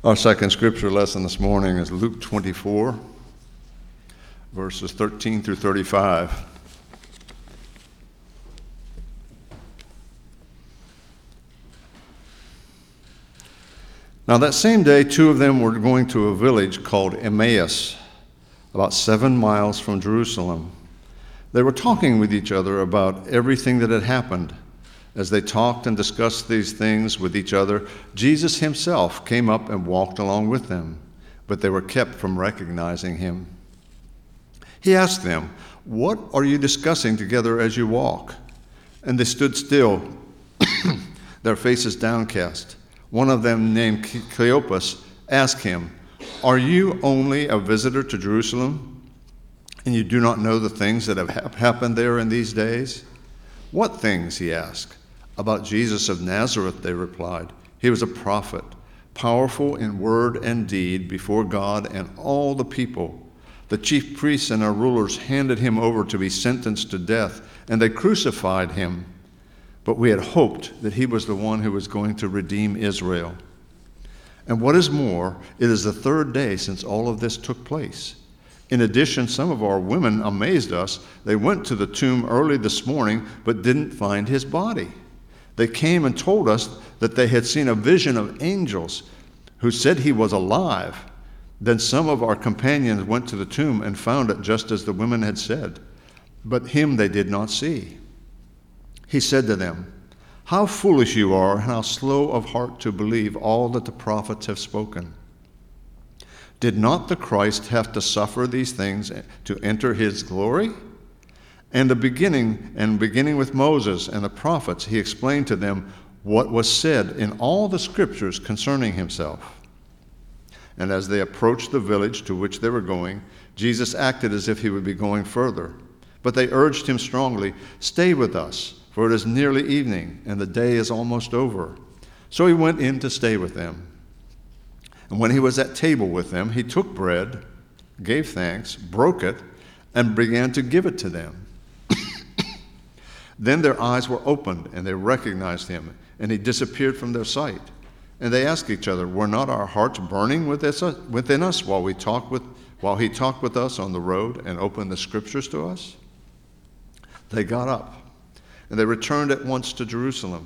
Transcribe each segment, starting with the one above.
Our second scripture lesson this morning is Luke 24, verses 13 through 35. Now that same day, two of them were going to a village called Emmaus, about 7 miles from Jerusalem. They were talking with each other about everything that had happened. As they talked and discussed these things with each other, Jesus himself came up and walked along with them, but they were kept from recognizing him. He asked them, "What are you discussing together as you walk?" And they stood still, their faces downcast. One of them, named Cleopas, asked him, "Are you only a visitor to Jerusalem, and you do not know the things that have happened there in these days?" "What things?" he asked. "About Jesus of Nazareth," they replied. "He was a prophet, powerful in word and deed before God and all the people. The chief priests and our rulers handed him over to be sentenced to death, and they crucified him. But we had hoped that he was the one who was going to redeem Israel. And what is more, it is the third day since all of this took place. In addition, some of our women amazed us. They went to the tomb early this morning, but didn't find his body. They came and told us that they had seen a vision of angels who said he was alive. Then some of our companions went to the tomb and found it just as the women had said, but him they did not see." He said to them, "How foolish you are, and how slow of heart to believe all that the prophets have spoken. Did not the Christ have to suffer these things to enter his glory?" And beginning with Moses and the prophets, he explained to them what was said in all the scriptures concerning himself. And as they approached the village to which they were going, Jesus acted as if he would be going further. But they urged him strongly, "Stay with us, for it is nearly evening, and the day is almost over." So he went in to stay with them. And when he was at table with them, he took bread, gave thanks, broke it, and began to give it to them. Then their eyes were opened, and they recognized him, and he disappeared from their sight. And they asked each other, "Were not our hearts burning within us while he talked with us on the road and opened the scriptures to us?" They got up, and they returned at once to Jerusalem.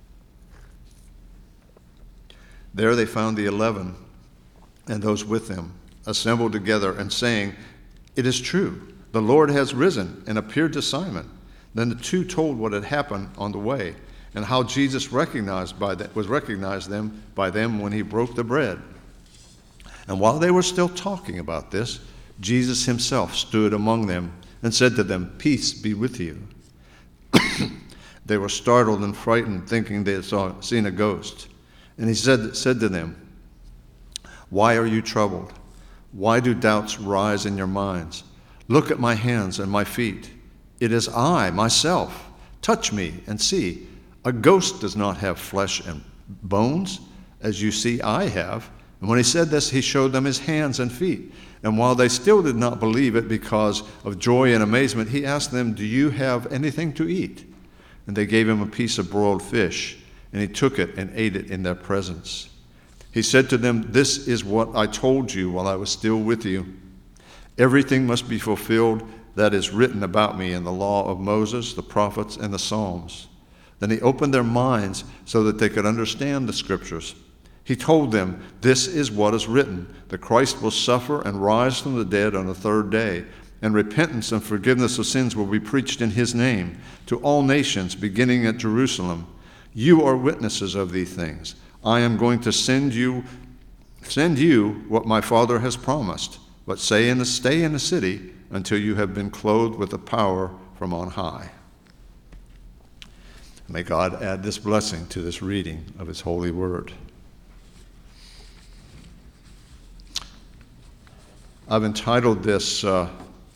There they found the 11 and those with them assembled together and saying, "It is true, the Lord has risen and appeared to Simon." Then the two told what had happened on the way and how Jesus was recognized by them when he broke the bread. And while they were still talking about this, Jesus himself stood among them and said to them, "Peace be with you." They were startled and frightened, thinking they had seen a ghost. And he said to them, "Why are you troubled? Why do doubts rise in your minds? Look at my hands and my feet. It is I, myself. Touch me and see. A ghost does not have flesh and bones, as you see I have." And when he said this, he showed them his hands and feet. And while they still did not believe it because of joy and amazement, he asked them, "Do you have anything to eat?" And they gave him a piece of broiled fish, and he took it and ate it in their presence. He said to them, "This is what I told you while I was still with you. Everything must be fulfilled that is written about me in the law of Moses, the prophets, and the Psalms." Then he opened their minds so that they could understand the scriptures. He told them, "This is what is written. The Christ will suffer and rise from the dead on the third day, and repentance and forgiveness of sins will be preached in his name to all nations, beginning at Jerusalem. You are witnesses of these things. I am going to send you what my Father has promised, but stay in the city until you have been clothed with the power from on high." May God add this blessing to this reading of his holy word. I've entitled this The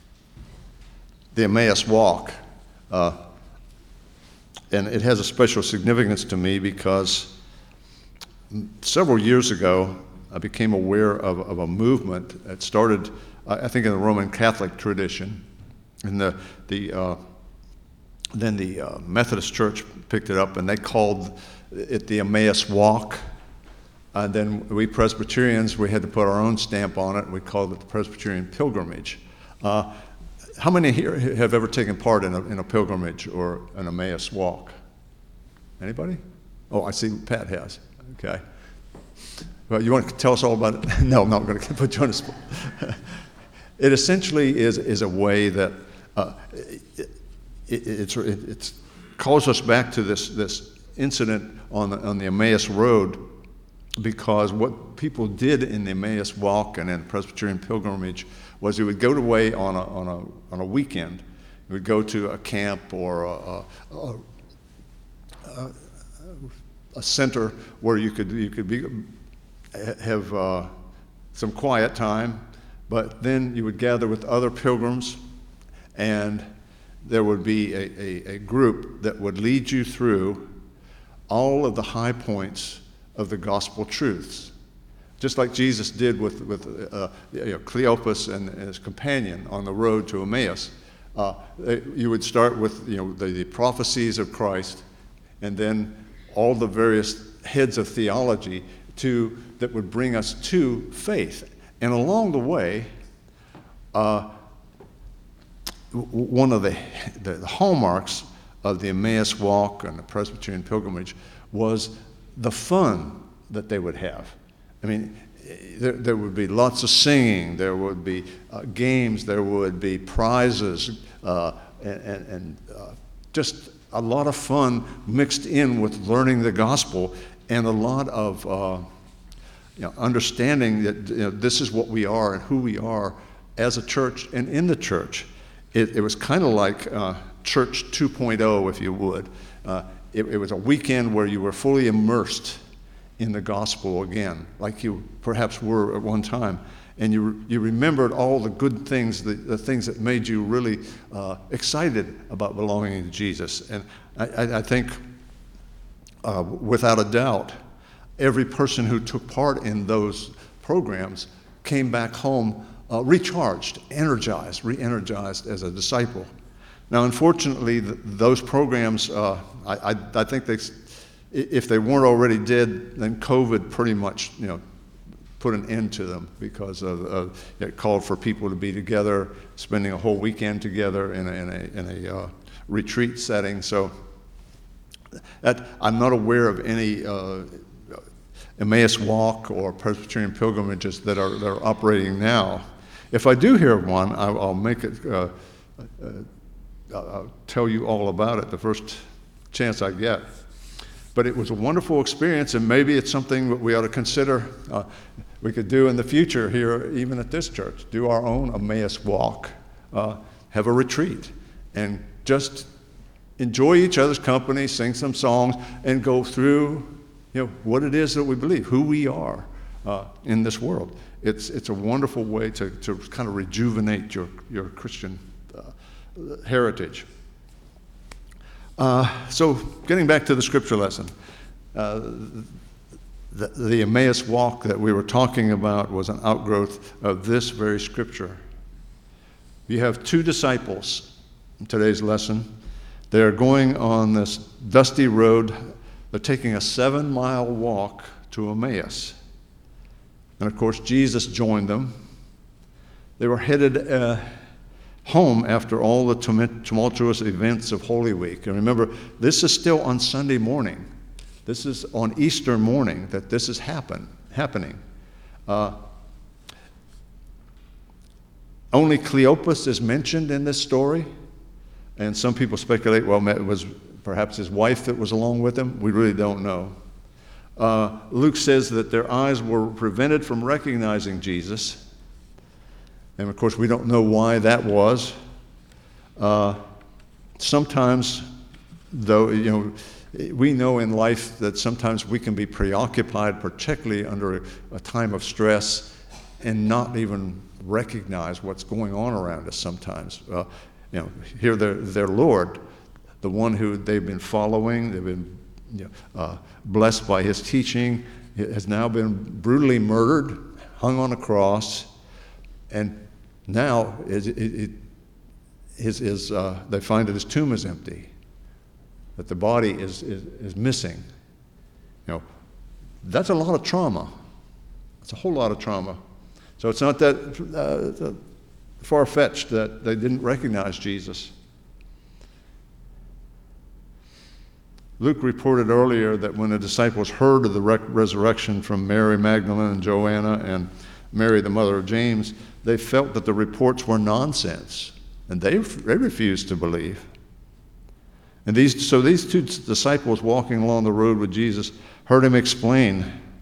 Emmaus Walk, and it has a special significance to me because several years ago I became aware of a movement that started, I think, in the Roman Catholic tradition, and then the Methodist Church picked it up, and they called it the Emmaus Walk. And then we Presbyterians, we had to put our own stamp on it. We called it the Presbyterian Pilgrimage. How many here have ever taken part in a pilgrimage or an Emmaus walk? Anybody? Oh, I see Pat has. Okay. Well, you want to tell us all about it? No, I'm not going to put you on the spot. It essentially is a way that it calls us back to this incident on the Emmaus Road, because what people did in the Emmaus Walk and in the Presbyterian Pilgrimage was they would go away on a weekend. They would go to a camp or a center where you could have some quiet time, but then you would gather with other pilgrims, and there would be a group that would lead you through all of the high points of the gospel truths, just like Jesus did with Cleopas and his companion on the road to Emmaus. You would start with the prophecies of Christ, and then all the various heads of theology that would bring us to faith. And along the way, one of the hallmarks of the Emmaus Walk and the Presbyterian Pilgrimage was the fun that they would have. I mean, there would be lots of singing, there would be games, there would be prizes, and just a lot of fun mixed in with learning the gospel, and a lot of understanding that this is what we are and who we are as a church and in the church. It was kind of like Church 2.0, if you would. It was a weekend where you were fully immersed in the gospel again, like you perhaps were at one time. And you remembered all the good things, the things that made you really excited about belonging to Jesus. And I think, without a doubt, every person who took part in those programs came back home recharged, energized, re-energized as a disciple. Now, unfortunately, those programs, I think if they weren't already dead, then COVID pretty much, put an end to them, because it called for people to be together, spending a whole weekend together in a retreat setting. So I'm not aware of any Emmaus Walk or Presbyterian pilgrimages that are operating now. If I do hear of one, I'll make it. I'll tell you all about it the first chance I get. But it was a wonderful experience, and maybe it's something that we ought to consider we could do in the future here, even at this church. Do our own Emmaus Walk, have a retreat, and just enjoy each other's company, sing some songs, and go through what it is that we believe, who we are in this world. It's a wonderful way to kind of rejuvenate your Christian heritage. So getting back to the scripture lesson, the Emmaus Walk that we were talking about was an outgrowth of this very scripture. You have two disciples in today's lesson. They're going on this dusty road. They're taking a 7-mile walk to Emmaus. And of course, Jesus joined them. They were headed home after all the tumultuous events of Holy Week. And remember, this is still on Sunday morning. This is on Easter morning that this is happening. Only Cleopas is mentioned in this story. And some people speculate, well, it was perhaps his wife that was along with him. We really don't know. Luke says that their eyes were prevented from recognizing Jesus. And of course, we don't know why that was. Sometimes, though, we know in life that sometimes we can be preoccupied, particularly under a time of stress, and not even recognize what's going on around us sometimes. Here their Lord, the one who they've been following, they've been blessed by his teaching, has now been brutally murdered, hung on a cross, and now they find that his tomb is empty, that the body is missing. That's a lot of trauma. It's a whole lot of trauma. So it's not that far-fetched that they didn't recognize Jesus. Luke reported earlier that when the disciples heard of the resurrection from Mary Magdalene and Joanna and Mary, the mother of James, they felt that the reports were nonsense, and they refused to believe. And these two disciples walking along the road with Jesus heard him explain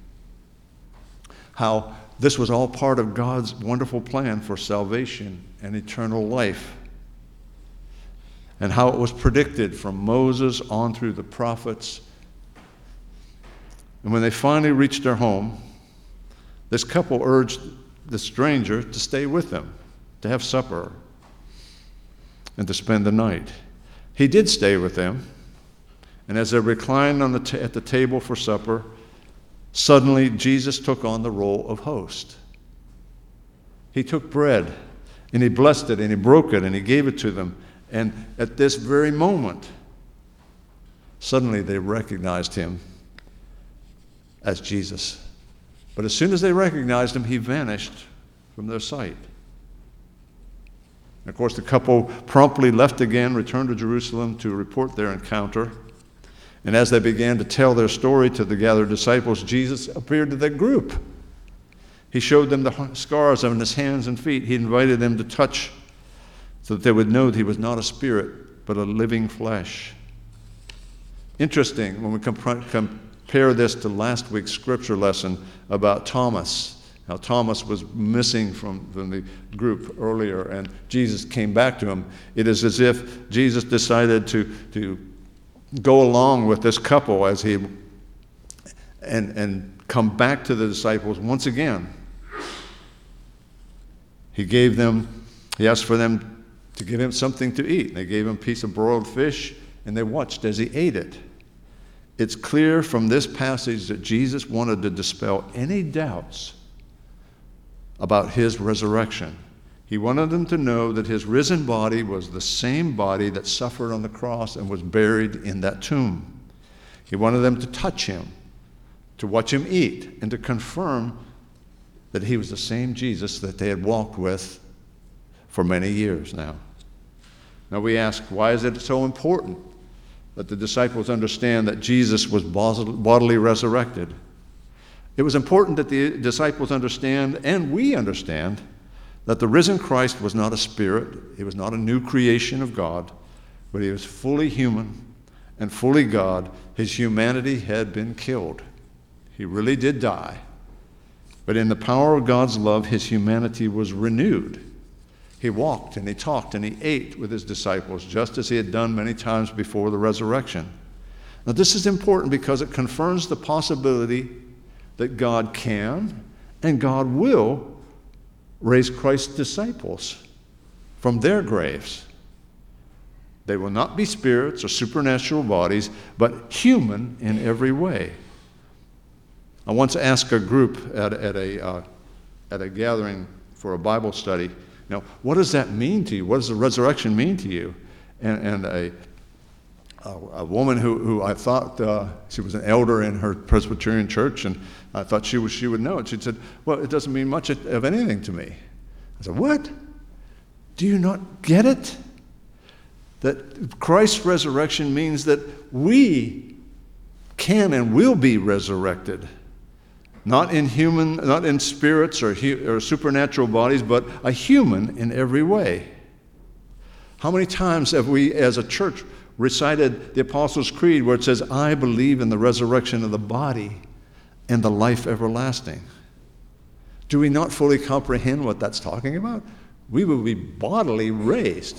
how this was all part of God's wonderful plan for salvation and eternal life, and how it was predicted from Moses on through the prophets. And when they finally reached their home, this couple urged the stranger to stay with them, to have supper, and to spend the night. He did stay with them, and as they reclined at the table for supper, suddenly Jesus took on the role of host. He took bread, and he blessed it, and he broke it, and he gave it to them. And at this very moment, suddenly they recognized him as Jesus. But as soon as they recognized him, he vanished from their sight. And of course, the couple promptly left again, returned to Jerusalem to report their encounter. And as they began to tell their story to the gathered disciples, Jesus appeared to that group. He showed them the scars on his hands and feet. He invited them to touch so that they would know that he was not a spirit, but a living flesh. Interesting when we compare this to last week's scripture lesson about Thomas, how Thomas was missing from the group earlier, and Jesus came back to him. It is as if Jesus decided to go along with this couple as he and come back to the disciples once again. He asked for them to give him something to eat. They gave him a piece of broiled fish, and they watched as he ate it. It's clear from this passage that Jesus wanted to dispel any doubts about his resurrection. He wanted them to know that his risen body was the same body that suffered on the cross and was buried in that tomb. He wanted them to touch him, to watch him eat, and to confirm that he was the same Jesus that they had walked with for many years now. Now we ask, why is it so important that the disciples understand that Jesus was bodily resurrected? It was important that the disciples understand, and we understand, that the risen Christ was not a spirit. He was not a new creation of God, but he was fully human and fully God. His humanity had been killed. He really did die. But in the power of God's love, his humanity was renewed. He walked and he talked and he ate with his disciples, just as he had done many times before the resurrection. Now, this is important because it confirms the possibility that God can and God will raise Christ's disciples from their graves. They will not be spirits or supernatural bodies, but human in every way. I once asked a group at a gathering for a Bible study, what does that mean to you? What does the resurrection mean to you? And a woman who I thought she was an elder in her Presbyterian church, and I thought she would know it. She said, well, it doesn't mean much of anything to me. I said, what? Do you not get it? That Christ's resurrection means that we can and will be resurrected. Not in spirits or supernatural bodies, but a human in every way. How many times have we as a church recited the Apostles' Creed where it says, I believe in the resurrection of the body and the life everlasting? Do we not fully comprehend what that's talking about? We will be bodily raised.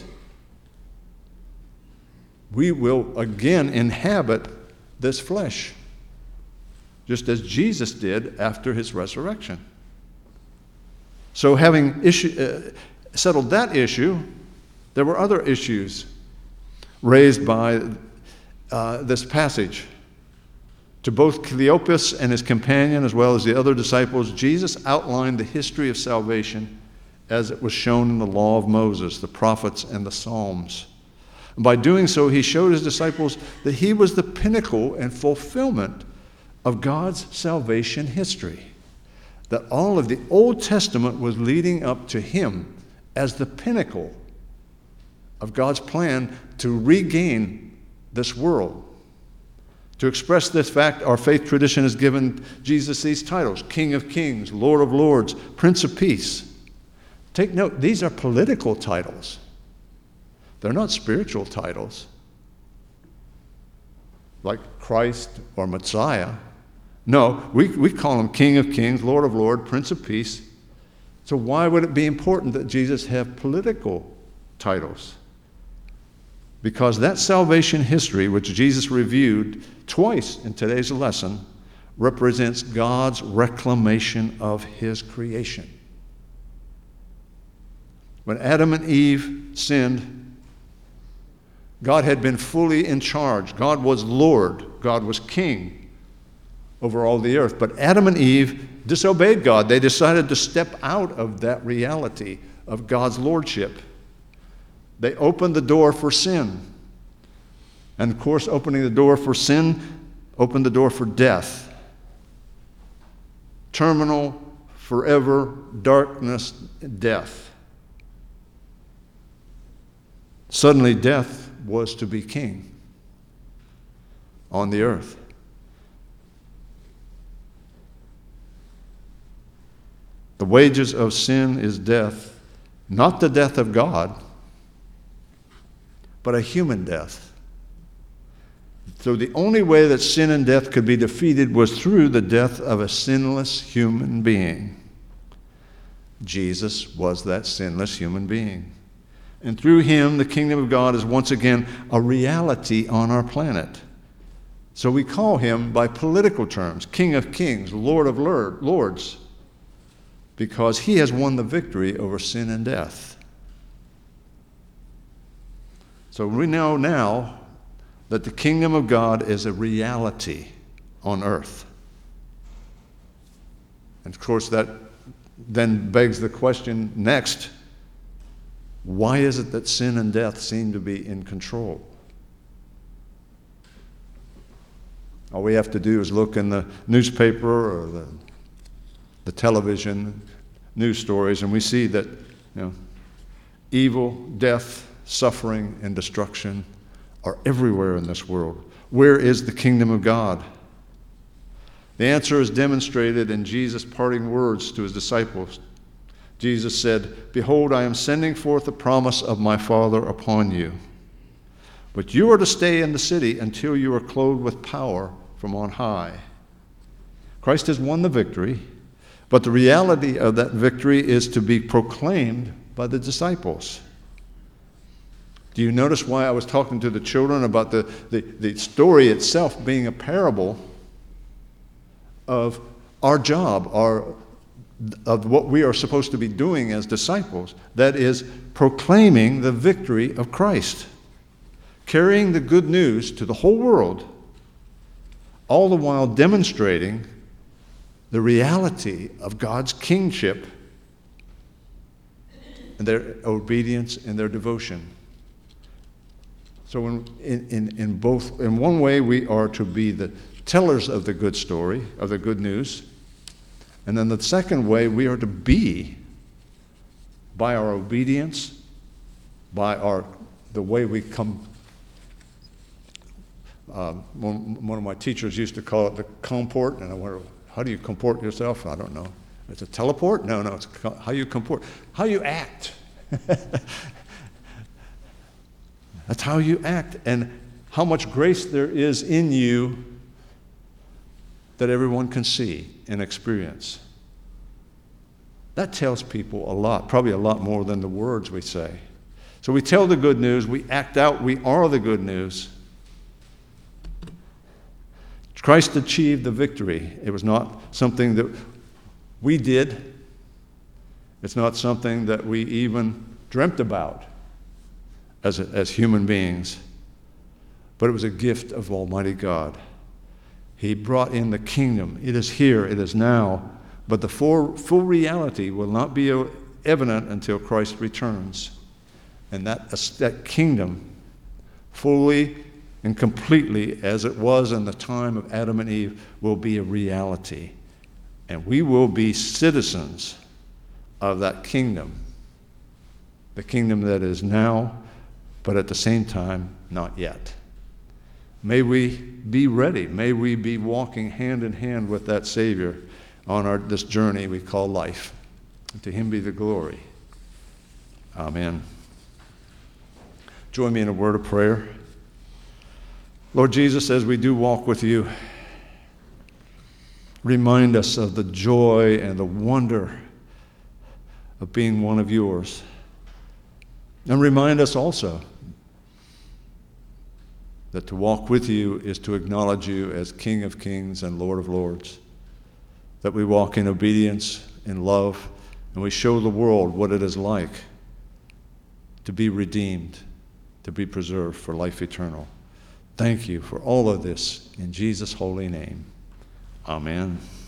We will again inhabit this flesh, just as Jesus did after his resurrection. So having settled that issue, there were other issues raised by this passage. To both Cleopas and his companion, as well as the other disciples, Jesus outlined the history of salvation as it was shown in the law of Moses, the prophets, and the Psalms. And by doing so, he showed his disciples that he was the pinnacle and fulfillment of God's salvation history. That all of the Old Testament was leading up to him as the pinnacle of God's plan to regain this world. To express this fact, our faith tradition has given Jesus these titles: King of Kings, Lord of Lords, Prince of Peace. Take note, these are political titles. They're not spiritual titles, like Christ or Messiah. No, we call him King of Kings, Lord of Lords, Prince of Peace. So why would it be important that Jesus have political titles? Because that salvation history, which Jesus reviewed twice in today's lesson, represents God's reclamation of his creation. When Adam and Eve sinned, God had been fully in charge. God was Lord. God was King over all the earth. But Adam and Eve disobeyed God. They decided to step out of that reality of God's lordship. They opened the door for sin. And of course, opening the door for sin opened the door for death. Terminal, forever, darkness, death. Suddenly, death was to be king on the earth. The wages of sin is death, not the death of God, but a human death. So the only way that sin and death could be defeated was through the death of a sinless human being. Jesus was that sinless human being. And through him, the kingdom of God is once again a reality on our planet. So we call him, by political terms, King of Kings, Lord of Lords, because he has won the victory over sin and death. So we know now that the kingdom of God is a reality on earth. And of course, that then begs the question next: why is it that sin and death seem to be in control? All we have to do is look in the newspaper or the television news stories, and we see that, evil, death, suffering, and destruction are everywhere in this world. Where is the kingdom of God? The answer is demonstrated in Jesus' parting words to his disciples. Jesus said, "Behold, I am sending forth the promise of my Father upon you. But you are to stay in the city until you are clothed with power from on high." Christ has won the victory, but the reality of that victory is to be proclaimed by the disciples. Do you notice why I was talking to the children about the story itself being a parable of our job, of what we are supposed to be doing as disciples? That is, proclaiming the victory of Christ, carrying the good news to the whole world, all the while demonstrating the reality of God's kingship and their obedience and their devotion. So in one way, we are to be the tellers of the good story, of the good news. And then the second way, we are to be, by our obedience, by the way we come. One of my teachers used to call it the comport, and I wonder, how do you comport yourself? I don't know. It's a teleport? No, it's how you comport. How you act. That's how you act, and how much grace there is in you that everyone can see and experience. That tells people a lot, probably a lot more than the words we say. So we tell the good news, we act out, we are the good news. Christ achieved the victory. It was not something that we did. It's not something that we even dreamt about as human beings. But it was a gift of Almighty God. He brought in the kingdom. It is here, it is now. But the full reality will not be evident until Christ returns. And that kingdom fully and completely as it was in the time of Adam and Eve will be a reality. And we will be citizens of that kingdom, the kingdom that is now, but at the same time, not yet. May we be ready. May we be walking hand in hand with that Savior on this journey we call life. And to him be the glory. Amen. Join me in a word of prayer. Lord Jesus, as we do walk with you, remind us of the joy and the wonder of being one of yours. And remind us also that to walk with you is to acknowledge you as King of Kings and Lord of Lords. That we walk in obedience, in love, and we show the world what it is like to be redeemed, to be preserved for life eternal. Thank you for all of this in Jesus' holy name. Amen.